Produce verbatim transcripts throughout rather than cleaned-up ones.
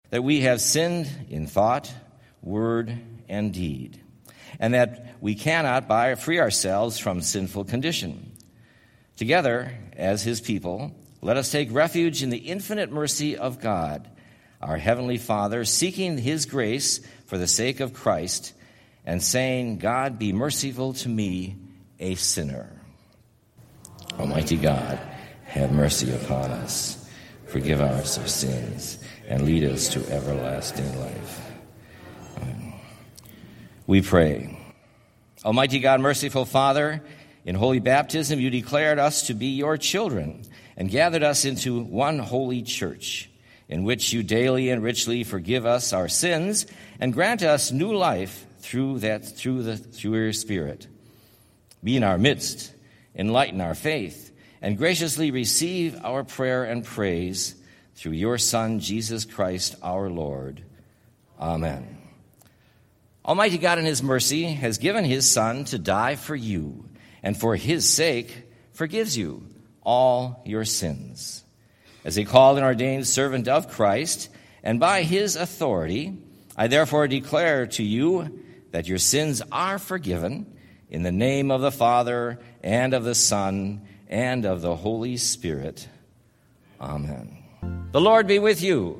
that we have sinned in thought, word, and deed, and that we cannot by free ourselves from sinful condition. Together, as his people, let us take refuge in the infinite mercy of God, our Heavenly Father, seeking his grace for the sake of Christ, and saying, God, be merciful to me, a sinner. Almighty God, have mercy upon us, forgive us our sins, and lead us to everlasting life. Amen. We pray. Almighty God, merciful Father, in holy baptism you declared us to be your children and gathered us into one holy church, in which you daily and richly forgive us our sins and grant us new life through that through the through your Spirit. Be in our midst, enlighten our faith, and graciously receive our prayer and praise through your Son, Jesus Christ, our Lord. Amen. Almighty God in his mercy has given his Son to die for you, and for his sake forgives you all your sins. As a called and ordained servant of Christ, and by his authority, I therefore declare to you that your sins are forgiven in the name of the Father, and of the Son, and of the Holy Spirit. Amen. The Lord be with you.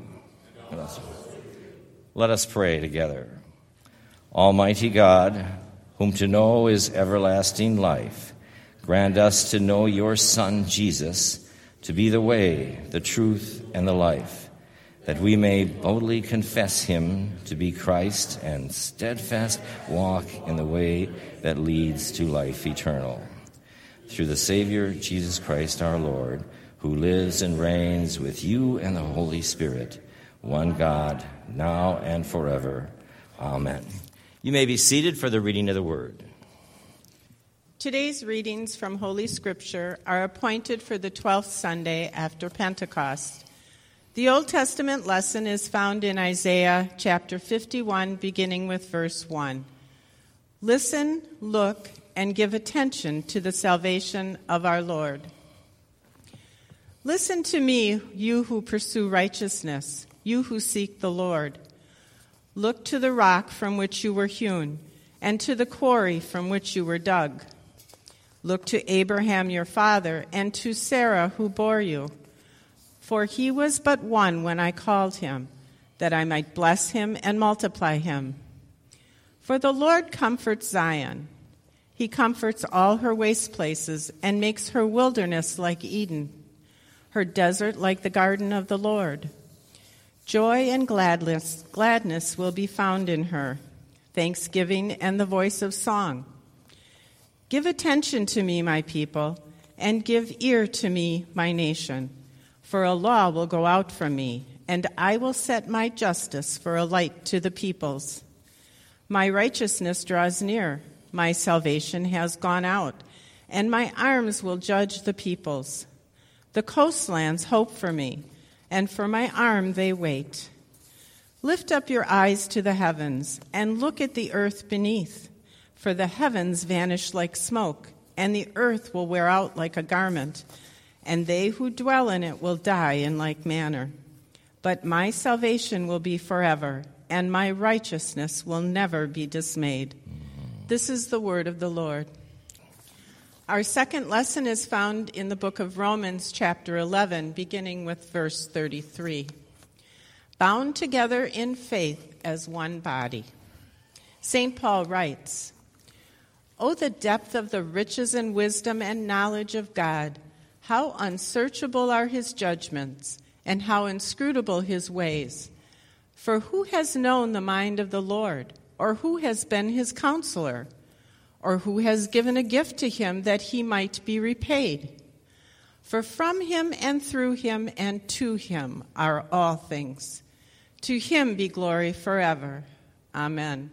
Let us pray together. Almighty God, whom to know is everlasting life, grant us to know your Son, Jesus, to be the way, the truth, and the life, that we may boldly confess him to be Christ and steadfast walk in the way that leads to life eternal. Through the Savior, Jesus Christ our Lord, who lives and reigns with you and the Holy Spirit, one God, now and forever. Amen. You may be seated for the reading of the Word. Today's readings from Holy Scripture are appointed for the twelfth Sunday after Pentecost. The Old Testament lesson is found in Isaiah chapter fifty-one, beginning with verse one. Listen, look, and give attention to the salvation of our Lord. Listen to me, you who pursue righteousness, you who seek the Lord. Look to the rock from which you were hewn, and to the quarry from which you were dug. Look to Abraham your father, and to Sarah who bore you. For he was but one when I called him, that I might bless him and multiply him. For the Lord comforts Zion. He comforts all her waste places and makes her wilderness like Eden, her desert like the garden of the Lord. Joy and gladness, gladness will be found in her, thanksgiving and the voice of song. Give attention to me, my people, and give ear to me, my nation. For a law will go out from me, and I will set my justice for a light to the peoples. My righteousness draws near, my salvation has gone out, and my arms will judge the peoples. The coastlands hope for me, and for my arm they wait. Lift up your eyes to the heavens, and look at the earth beneath. For the heavens vanish like smoke, and the earth will wear out like a garment, and they who dwell in it will die in like manner. But my salvation will be forever, and my righteousness will never be dismayed. This is the word of the Lord. Our second lesson is found in the book of Romans, chapter eleven, beginning with verse thirty-three. Bound together in faith as one body. Saint Paul writes, "Oh, the depth of the riches and wisdom and knowledge of God! How unsearchable are his judgments, and how inscrutable his ways! For who has known the mind of the Lord, or who has been his counselor? Or who has given a gift to him that he might be repaid? For from him and through him and to him are all things. To him be glory forever. Amen.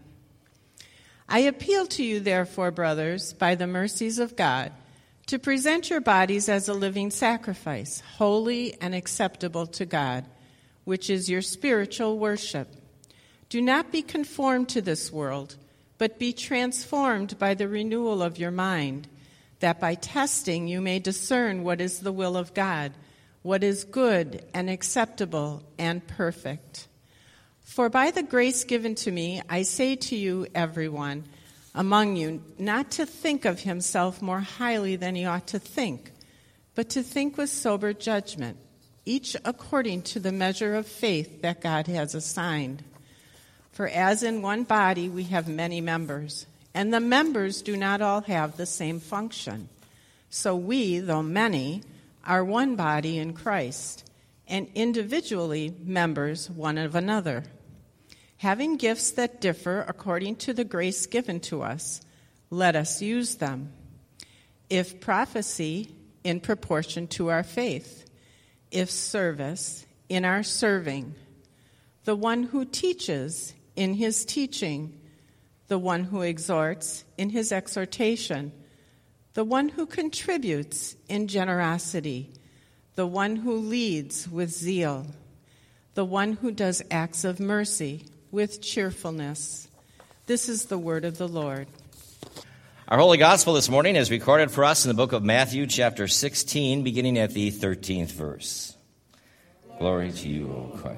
I appeal to you, therefore, brothers, by the mercies of God, to present your bodies as a living sacrifice, holy and acceptable to God, which is your spiritual worship. Do not be conformed to this world, but be transformed by the renewal of your mind, that by testing you may discern what is the will of God, what is good and acceptable and perfect. For by the grace given to me, I say to you, everyone among you, not to think of himself more highly than he ought to think, but to think with sober judgment, each according to the measure of faith that God has assigned. For as in one body we have many members, and the members do not all have the same function. So we, though many, are one body in Christ, and individually members one of another. Having gifts that differ according to the grace given to us, let us use them. If prophecy, in proportion to our faith. If service, in our serving. The one who teaches, in his teaching. The one who exhorts, in his exhortation. The one who contributes, in generosity. The one who leads, with zeal. The one who does acts of mercy, with cheerfulness. This is the word of the Lord. Our Holy Gospel this morning is recorded for us in the book of Matthew, chapter sixteen, beginning at the thirteenth verse. Glory to you, O Christ.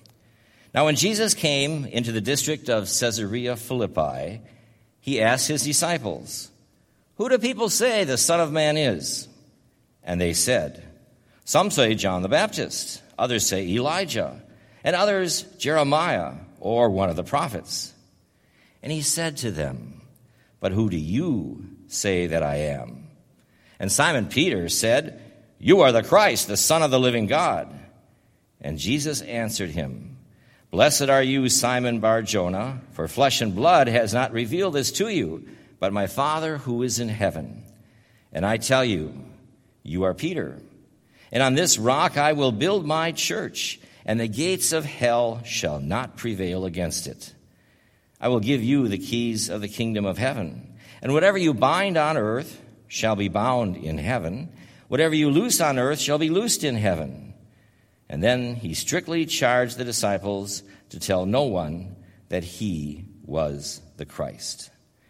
Now when Jesus came into the district of Caesarea Philippi, he asked his disciples, "Who do people say the Son of Man is?" And they said, "Some say John the Baptist, others say Elijah, and others Jeremiah, or one of the prophets." And he said to them, "But who do you say that I am?" And Simon Peter said, "You are the Christ, the Son of the living God." And Jesus answered him, "Blessed are you, Simon Bar-Jonah, for flesh and blood has not revealed this to you, but my Father who is in heaven. And I tell you, you are Peter, and on this rock I will build my church, and the gates of hell shall not prevail against it. I will give you the keys of the kingdom of heaven, and whatever you bind on earth shall be bound in heaven. Whatever you loose on earth shall be loosed in heaven." And then he strictly charged the disciples to tell no one that he was the Christ.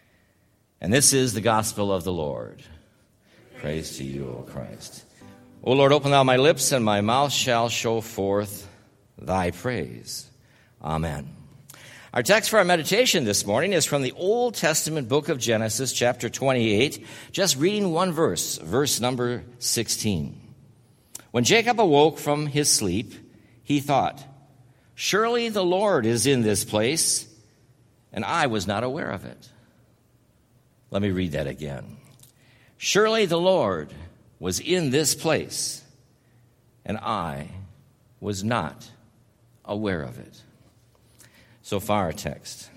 And this is the gospel of the Lord. Praise to you, O Christ. O Lord, open thou my lips, and my mouth shall show forth thy praise. Amen. Our text for our meditation this morning is from the Old Testament book of Genesis, chapter twenty-eight, just reading one verse, verse number sixteen. When Jacob awoke from his sleep, he thought, "Surely the Lord is in this place, and I was not aware of it." Let me read that again. "Surely the Lord was in this place, and I was not aware of it." So far, our text.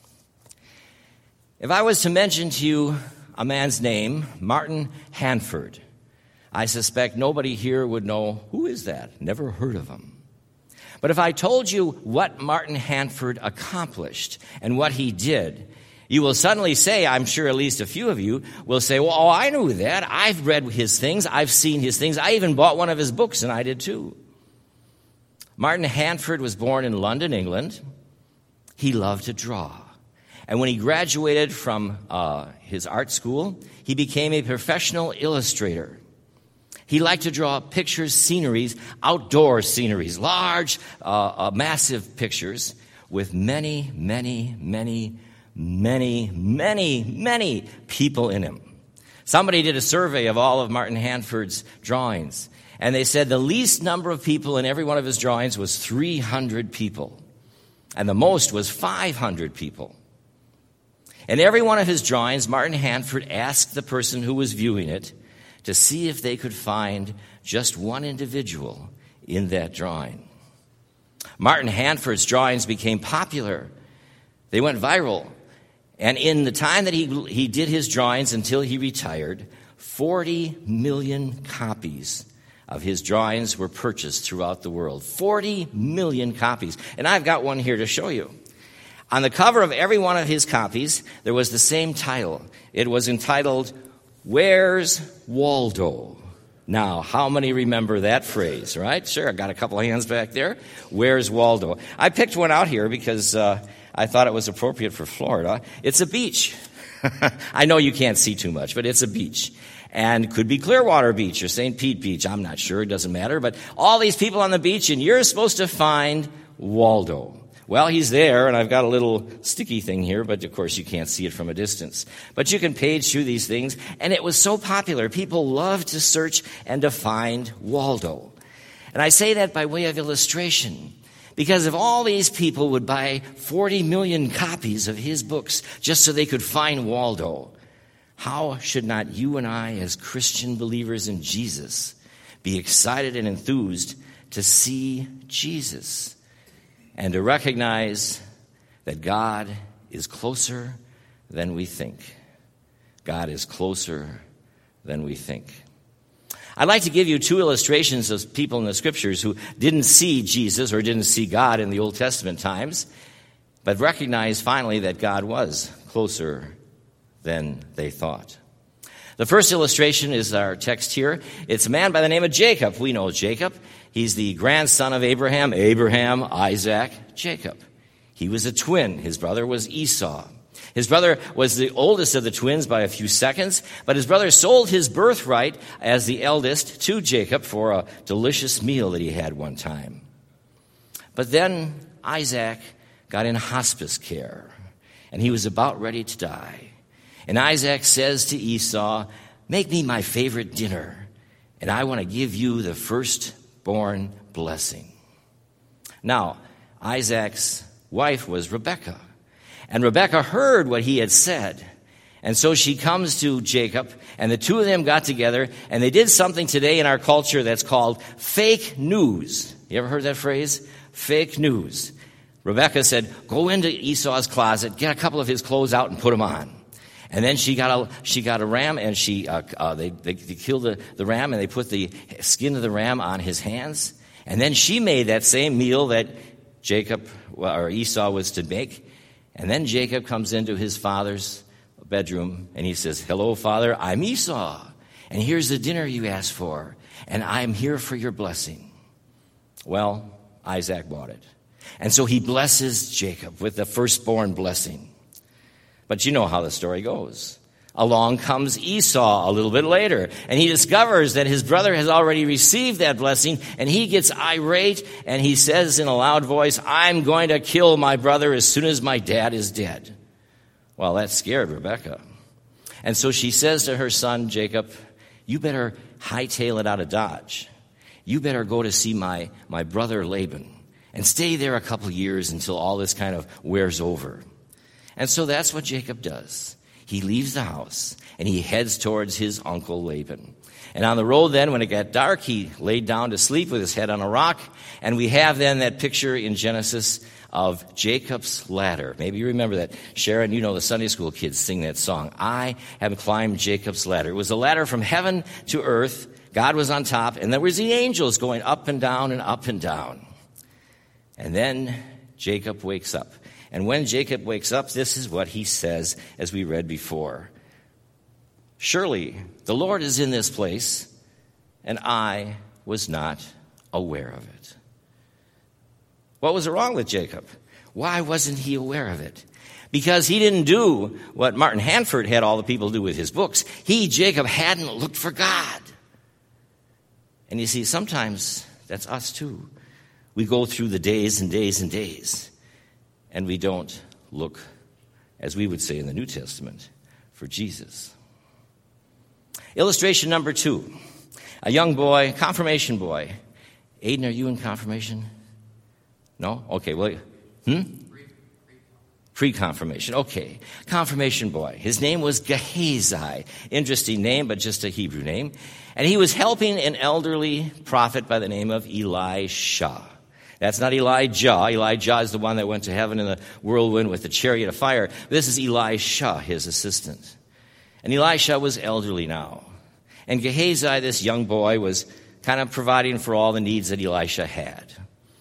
If I was to mention to you a man's name, Martin Handford, I suspect nobody here would know, who is that? Never heard of him. But if I told you what Martin Handford accomplished and what he did, you will suddenly say, I'm sure at least a few of you will say, well, oh, I knew that. I've read his things. I've seen his things. I even bought one of his books, and I did too. Martin Handford was born in London, England. He loved to draw. And when he graduated from uh, his art school, he became a professional illustrator. He liked to draw pictures, sceneries, outdoor sceneries, large, uh, uh, massive pictures with many, many, many, many, many, many people in him. Somebody did a survey of all of Martin Handford's drawings, and they said the least number of people in every one of his drawings was three hundred people, and the most was five hundred people. In every one of his drawings, Martin Handford asked the person who was viewing it to see if they could find just one individual in that drawing. Martin Handford's drawings became popular. They went viral. And in the time that he, he did his drawings until he retired, forty million copies of his drawings were purchased throughout the world. forty million copies. And I've got one here to show you. On the cover of every one of his copies, there was the same title. It was entitled, "Where's Waldo?" Now, how many remember that phrase, right? Sure, I got a couple of hands back there. Where's Waldo? I picked one out here because uh, I thought it was appropriate for Florida. It's a beach. I know you can't see too much, but it's a beach. And could be Clearwater Beach or Saint Pete Beach. I'm not sure. It doesn't matter. But all these people on the beach, and you're supposed to find Waldo. Well, he's there, and I've got a little sticky thing here, but of course you can't see it from a distance. But you can page through these things, and it was so popular. People loved to search and to find Waldo. And I say that by way of illustration, because if all these people would buy forty million copies of his books just so they could find Waldo, how should not you and I, as Christian believers in Jesus, be excited and enthused to see Jesus and to recognize that God is closer than we think. God is closer than we think. I'd like to give you two illustrations of people in the Scriptures who didn't see Jesus or didn't see God in the Old Testament times, but recognized finally that God was closer than they thought. The first illustration is our text here. It's a man by the name of Jacob. We know Jacob. He's the grandson of Abraham. Abraham, Isaac, Jacob. He was a twin. His brother was Esau. His brother was the oldest of the twins by a few seconds, but his brother sold his birthright as the eldest to Jacob for a delicious meal that he had one time. But then Isaac got in hospice care, and he was about ready to die. And Isaac says to Esau, "Make me my favorite dinner, and I want to give you the firstborn blessing." Now, Isaac's wife was Rebekah. And Rebekah heard what he had said. And so she comes to Jacob, and the two of them got together, and they did something today in our culture that's called fake news. You ever heard that phrase? Fake news. Rebekah said, "Go into Esau's closet, get a couple of his clothes out and put them on." And then she got a she got a ram, and she uh, uh, they, they they killed the, the ram, and they put the skin of the ram on his hands. And then she made that same meal that Jacob or Esau was to make. And then Jacob comes into his father's bedroom, and he says, "Hello, Father, I'm Esau, and here's the dinner you asked for, and I'm here for your blessing." Well, Isaac bought it. And so he blesses Jacob with the firstborn blessing. But you know how the story goes. Along comes Esau a little bit later, and he discovers that his brother has already received that blessing, and he gets irate, and he says in a loud voice, "I'm going to kill my brother as soon as my dad is dead." Well, that scared Rebekah. And so she says to her son, Jacob, "You better hightail it out of Dodge. You better go to see my, my brother Laban and stay there a couple years until all this kind of wears over." And so that's what Jacob does. He leaves the house, and he heads towards his uncle Laban. And on the road then, when it got dark, he laid down to sleep with his head on a rock. And we have then that picture in Genesis of Jacob's ladder. Maybe you remember that. Sharon, you know the Sunday school kids sing that song. "I have climbed Jacob's ladder." It was a ladder from heaven to earth. God was on top, and there was the angels going up and down and up and down. And then Jacob wakes up. And when Jacob wakes up, this is what he says, as we read before. "Surely the Lord is in this place, and I was not aware of it." What was wrong with Jacob? Why wasn't he aware of it? Because he didn't do what Martin Hanford had all the people do with his books. He, Jacob, hadn't looked for God. And you see, sometimes that's us too. We go through the days and days and days, and we don't look, as we would say in the New Testament, for Jesus. Illustration number two. A young boy, confirmation boy. Aiden, are you in confirmation? No? Okay, well, hmm? Pre-confirmation. Okay. Confirmation boy. His name was Gehazi. Interesting name, but just a Hebrew name. And he was helping an elderly prophet by the name of Elisha. That's not Elijah. Elijah is the one that went to heaven in the whirlwind with the chariot of fire. This is Elisha, his assistant. And Elisha was elderly now. And Gehazi, this young boy, was kind of providing for all the needs that Elisha had.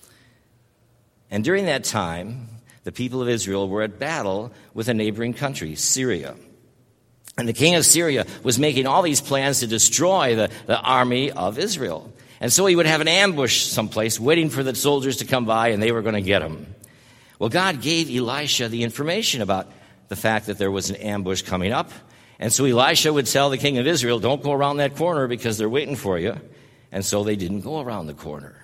And during that time, the people of Israel were at battle with a neighboring country, Syria. And the king of Syria was making all these plans to destroy the, the army of Israel. And so he would have an ambush someplace waiting for the soldiers to come by, and they were going to get him. Well, God gave Elisha the information about the fact that there was an ambush coming up. And so Elisha would tell the king of Israel, "Don't go around that corner because they're waiting for you." And so they didn't go around the corner.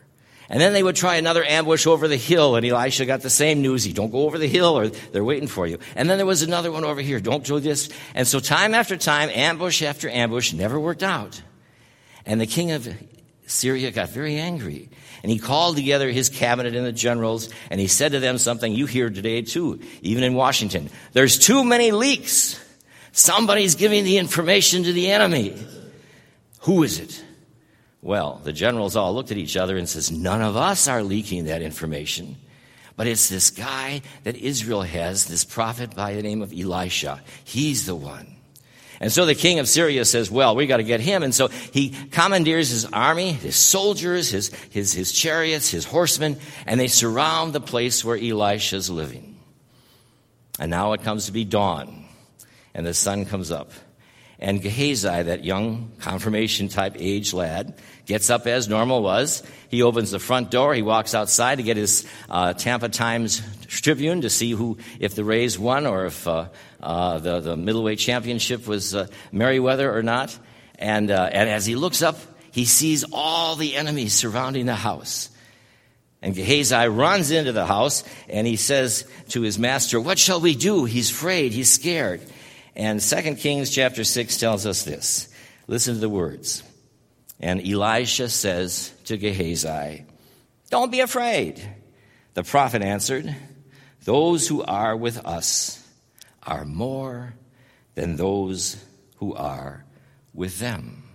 And then they would try another ambush over the hill, and Elisha got the same news. Don't go over the hill, or they're waiting for you. And then there was another one over here. Don't do this. And so time after time, ambush after ambush, never worked out. And the king of Syria got very angry. And he called together his cabinet and the generals, and he said to them something you hear today too, even in Washington. There's too many leaks. Somebody's giving the information to the enemy. Who is it? Well, the generals all looked at each other and says, none of us are leaking that information. But it's this guy that Israel has, this prophet by the name of Elisha. He's the one. And so the king of Syria says, well, we got to get him. And so he commandeers his army, his soldiers, his, his, his chariots, his horsemen, and they surround the place where Elisha's living. And now it comes to be dawn, and the sun comes up. And Gehazi, that young confirmation-type age lad, gets up as normal was. He opens the front door. He walks outside to get his uh, Tampa Times Tribune to see who, if the Rays won or if uh, uh, the, the middleweight championship was uh, Merriweather or not. And, uh, and as he looks up, he sees all the enemies surrounding the house. And Gehazi runs into the house, and he says to his master, what shall we do? He's afraid. He's scared. And Second Kings chapter six tells us this. Listen to the words. And Elisha says to Gehazi, don't be afraid. The prophet answered, those who are with us are more than those who are with them.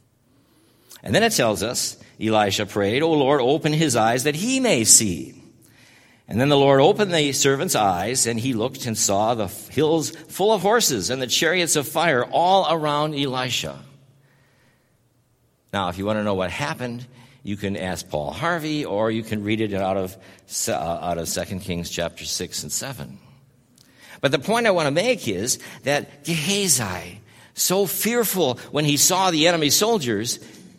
And then it tells us, Elisha prayed, O Lord, open his eyes that he may see. And then the Lord opened the servant's eyes, and he looked and saw the hills full of horses and the chariots of fire all around Elisha. Now, if you want to know what happened, you can ask Paul Harvey, or you can read it out of uh, out of Second Kings chapter six and seven. But the point I want to make is that Gehazi, so fearful when he saw the enemy soldiers,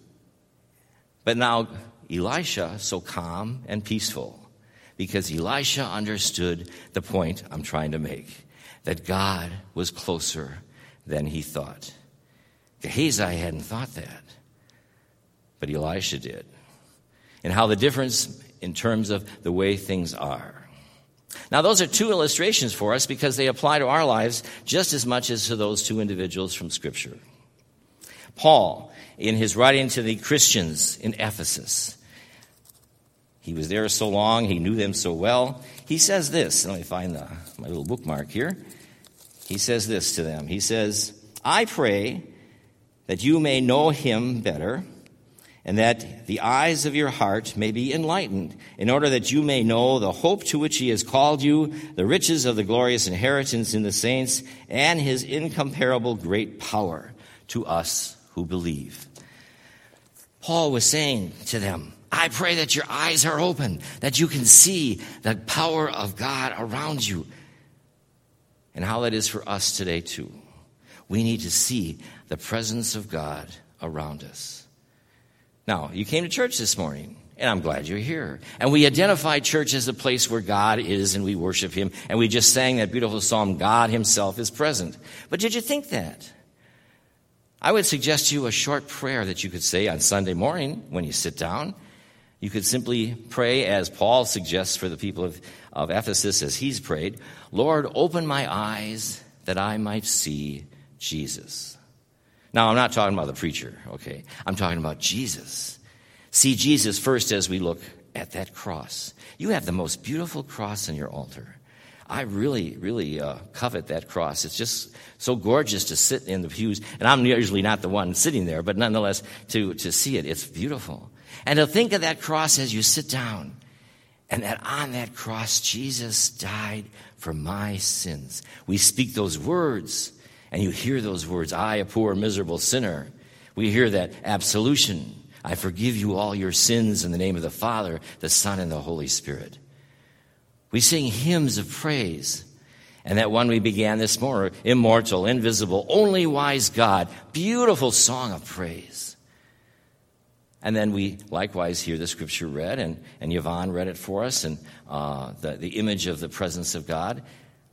but now Elisha, so calm and peaceful. Because Elisha understood the point I'm trying to make, that God was closer than he thought. Gehazi hadn't thought that, but Elisha did. And how the difference in terms of the way things are. Now, those are two illustrations for us because they apply to our lives just as much as to those two individuals from Scripture. Paul, in his writing to the Christians in Ephesus, he was there so long, he knew them so well. He says this, let me find the, my little bookmark here. He says this to them. He says, I pray that you may know him better, and that the eyes of your heart may be enlightened, in order that you may know the hope to which he has called you, the riches of the glorious inheritance in the saints, and his incomparable great power to us who believe. Paul was saying to them, I pray that your eyes are open, that you can see the power of God around you. And how that is for us today, too. We need to see the presence of God around us. Now, you came to church this morning, and I'm glad you're here. And we identified church as a place where God is, and we worship him. And we just sang that beautiful psalm, God himself is present. But did you think that? I would suggest to you a short prayer that you could say on Sunday morning when you sit down. You could simply pray as Paul suggests for the people of, of Ephesus as he's prayed, Lord, open my eyes that I might see Jesus. Now, I'm not talking about the preacher, okay? I'm talking about Jesus. See Jesus first as we look at that cross. You have the most beautiful cross on your altar. I really, really uh, covet that cross. It's just so gorgeous to sit in the pews. And I'm usually not the one sitting there, but nonetheless, to, to see it, it's beautiful. And to think of that cross as you sit down, and that on that cross, Jesus died for my sins. We speak those words, and you hear those words, I, a poor, miserable sinner. We hear that absolution. I forgive you all your sins in the name of the Father, the Son, and the Holy Spirit. We sing hymns of praise. And that one we began this morning, immortal, invisible, only wise God, beautiful song of praise. And then we likewise hear the scripture read, and, and Yvonne read it for us, and uh, the, the image of the presence of God.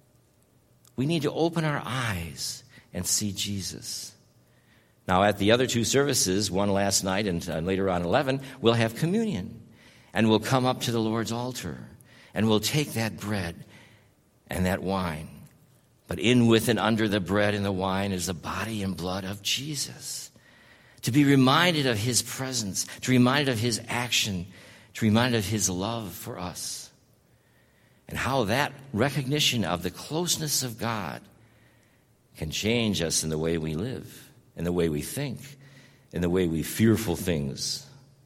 We need to open our eyes and see Jesus. Now, at the other two services, one last night and uh, later on eleven, we'll have communion. and we'll come up to the Lord's altar, and we'll take that bread and that wine. But in, with, and under the bread and the wine is the body and blood of Jesus. To be reminded of his presence, to be reminded of his action, to be reminded of his love for us. And how that recognition of the closeness of God can change us in the way we live, in the way we think, in the way we fearful things.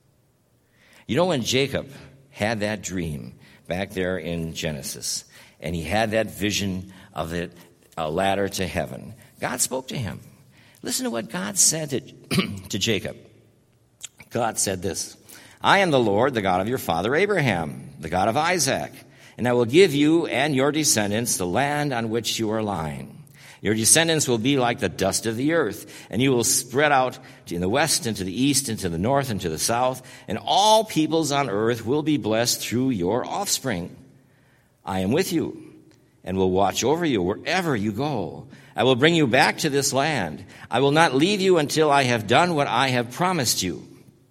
You know, when Jacob had that dream back there in Genesis, and he had that vision of it, a ladder to heaven, God spoke to him. Listen to what God said to, to Jacob. God said this, I am the Lord, the God of your father Abraham, the God of Isaac, and I will give you and your descendants the land on which you are lying. Your descendants will be like the dust of the earth, and you will spread out in the west and to the east and to the north and to the south, and all peoples on earth will be blessed through your offspring. I am with you and will watch over you wherever you go. I will bring you back to this land. I will not leave you until I have done what I have promised you.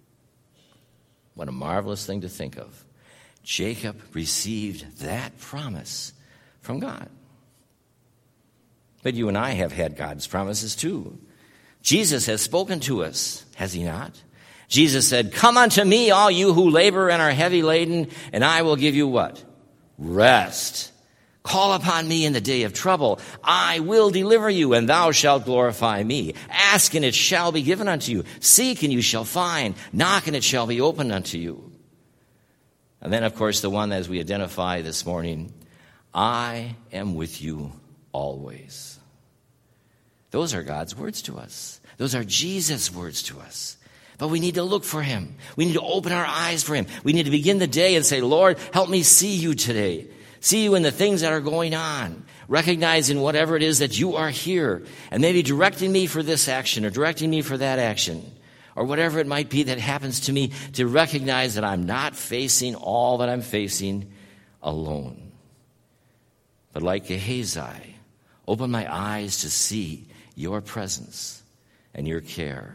What a marvelous thing to think of. Jacob received that promise from God. But you and I have had God's promises too. Jesus has spoken to us, has he not? Jesus said, come unto me, all you who labor and are heavy laden, and I will give you what? Rest. Call upon me in the day of trouble. I will deliver you, and thou shalt glorify me. Ask, and it shall be given unto you. Seek, and you shall find. Knock, and it shall be opened unto you. And then, of course, the one as we identify this morning, I am with you always. Those are God's words to us. Those are Jesus' words to us. But we need to look for him. We need to open our eyes for him. We need to begin the day and say, Lord, help me see you today. See you in the things that are going on. Recognizing whatever it is that you are here. And maybe directing me for this action or directing me for that action. Or whatever it might be that happens to me, to recognize that I'm not facing all that I'm facing alone. But like Gehazi, open my eyes to see your presence and your care.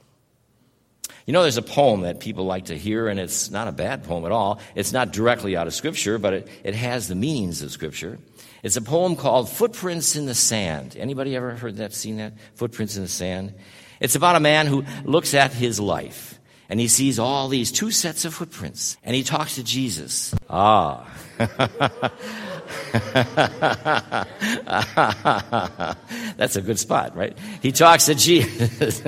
You know, there's a poem that people like to hear, and it's not a bad poem at all. It's not directly out of Scripture, but it, it has the meanings of Scripture. It's a poem called Footprints in the Sand. Anybody ever heard that, seen that? Footprints in the Sand? It's about a man who looks at his life, and he sees all these two sets of footprints, and he talks to Jesus. Ah. That's a good spot, right? He talks to Jesus.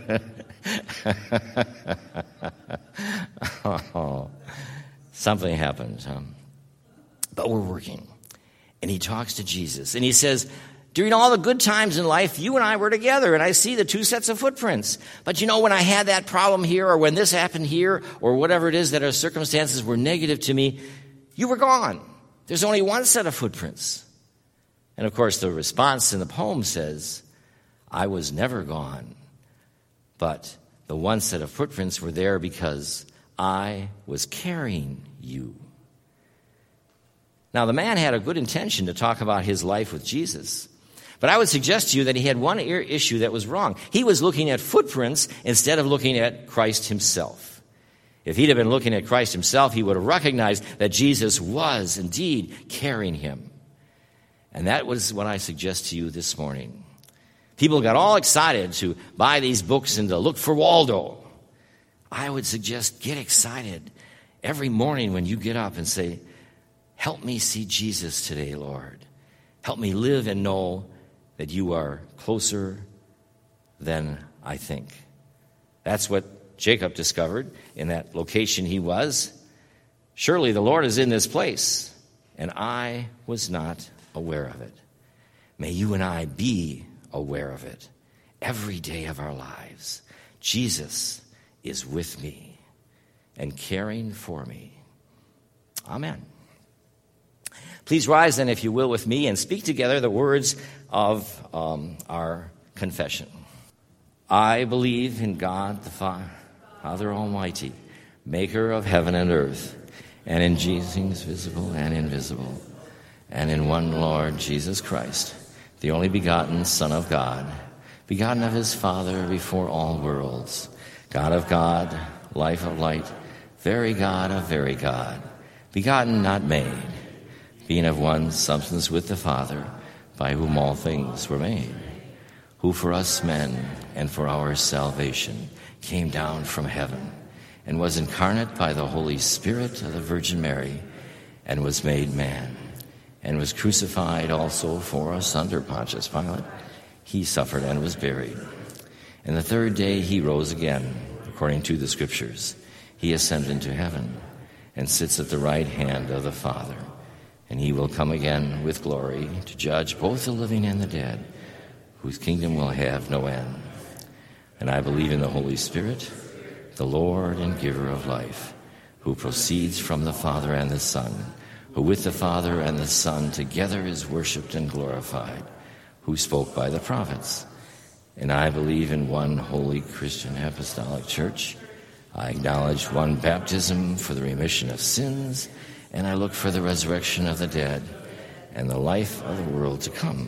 Oh, something happens, huh? But we're working. And he talks to Jesus. And he says, during all the good times in life, you and I were together, and I see the two sets of footprints. But you know, when I had that problem here, or when this happened here, or whatever it is that our circumstances were negative to me, you were gone. There's only one set of footprints. And of course, the response in the poem says, I was never gone, but the one set of footprints were there because I was carrying you. Now, the man had a good intention to talk about his life with Jesus, but I would suggest to you that he had one issue that was wrong. He was looking at footprints instead of looking at Christ himself. If he'd have been looking at Christ himself, he would have recognized that Jesus was indeed carrying him. And that was what I suggest to you this morning. People got all excited to buy these books and to look for Waldo. I would suggest get excited every morning when you get up and say, help me see Jesus today, Lord. Help me live and know that you are closer than I think. That's what Jacob discovered in that location he was. Surely the Lord is in this place, and I was not aware of it. May you and I be aware of it every day of our lives. Jesus is with me and caring for me. Amen. Please rise then, if you will, with me and speak together the words of um, our confession. I believe in God the Father, Father Almighty, maker of heaven and earth, and in Jesus visible and invisible, and in one Lord Jesus Christ, the only begotten Son of God, begotten of his Father before all worlds, God of God, life of light, very God of very God, begotten, not made, being of one substance with the Father, by whom all things were made, who for us men and for our salvation came down from heaven, and was incarnate by the Holy Spirit of the Virgin Mary, and was made man, and was crucified also for us under Pontius Pilate. He suffered and was buried. And the third day he rose again, according to the Scriptures. He ascended into heaven, and sits at the right hand of the Father. And he will come again with glory to judge both the living and the dead, whose kingdom will have no end. And I believe in the Holy Spirit, the Lord and giver of life, who proceeds from the Father and the Son, who with the Father and the Son together is worshipped and glorified, who spoke by the prophets. And I believe in one holy Christian apostolic church. I acknowledge one baptism for the remission of sins, and I look for the resurrection of the dead and the life of the world to come.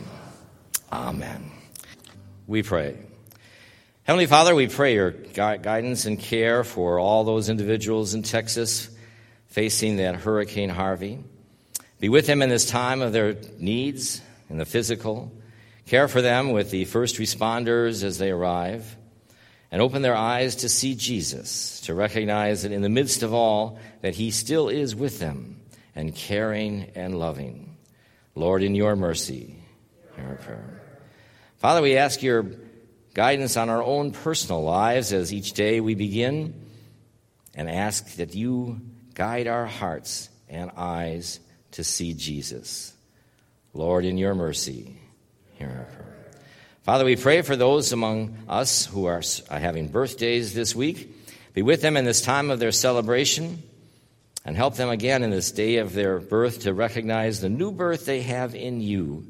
Amen. We pray. Heavenly Father, we pray your guidance and care for all those individuals in Texas facing that Hurricane Harvey. Be with them in this time of their needs in the physical. Care for them with the first responders as they arrive. And open their eyes to see Jesus, to recognize that in the midst of all, that he still is with them and caring and loving. Lord, in your mercy, hear our prayer. Father, we ask your guidance on our own personal lives as each day we begin, and ask that you guide our hearts and eyes to see Jesus. Lord, in your mercy, hear our prayer. Father, we pray for those among us who are having birthdays this week. Be with them in this time of their celebration, and help them again in this day of their birth to recognize the new birth they have in you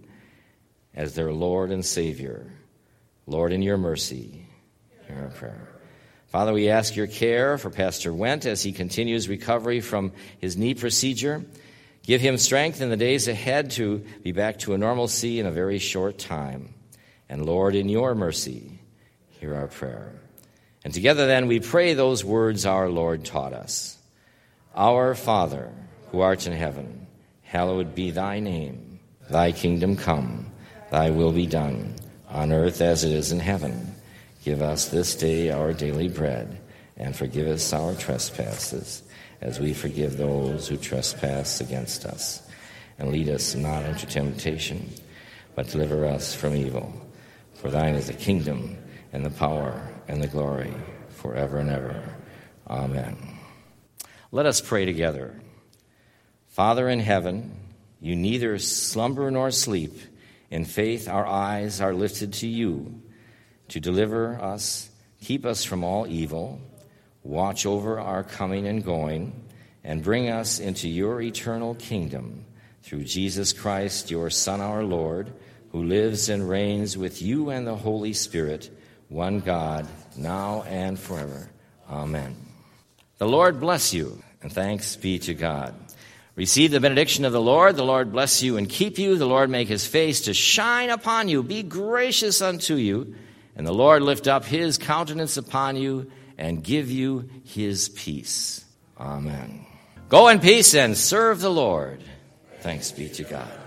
as their Lord and Savior. Lord, in your mercy, hear our prayer. Father, we ask your care for Pastor Wendt as he continues recovery from his knee procedure. Give him strength in the days ahead to be back to a normalcy in a very short time. And Lord, in your mercy, hear our prayer. And together then we pray those words our Lord taught us. Our Father, who art in heaven, hallowed be thy name. Thy kingdom come, thy will be done, on earth as it is in heaven. Give us this day our daily bread, and forgive us our trespasses, as we forgive those who trespass against us. And lead us not into temptation, but deliver us from evil. For thine is the kingdom, and the power, and the glory, forever and ever. Amen. Let us pray together. Father in heaven, you neither slumber nor sleep. In faith our eyes are lifted to you, to deliver us, keep us from all evil, watch over our coming and going, and bring us into your eternal kingdom, through Jesus Christ, your Son, our Lord, who lives and reigns with you and the Holy Spirit, one God, now and forever. Amen. The Lord bless you, and thanks be to God. Receive the benediction of the Lord. The Lord bless you and keep you. The Lord make his face to shine upon you, be gracious unto you, and the Lord lift up his countenance upon you and give you his peace. Amen. Go in peace and serve the Lord. Thanks be to God.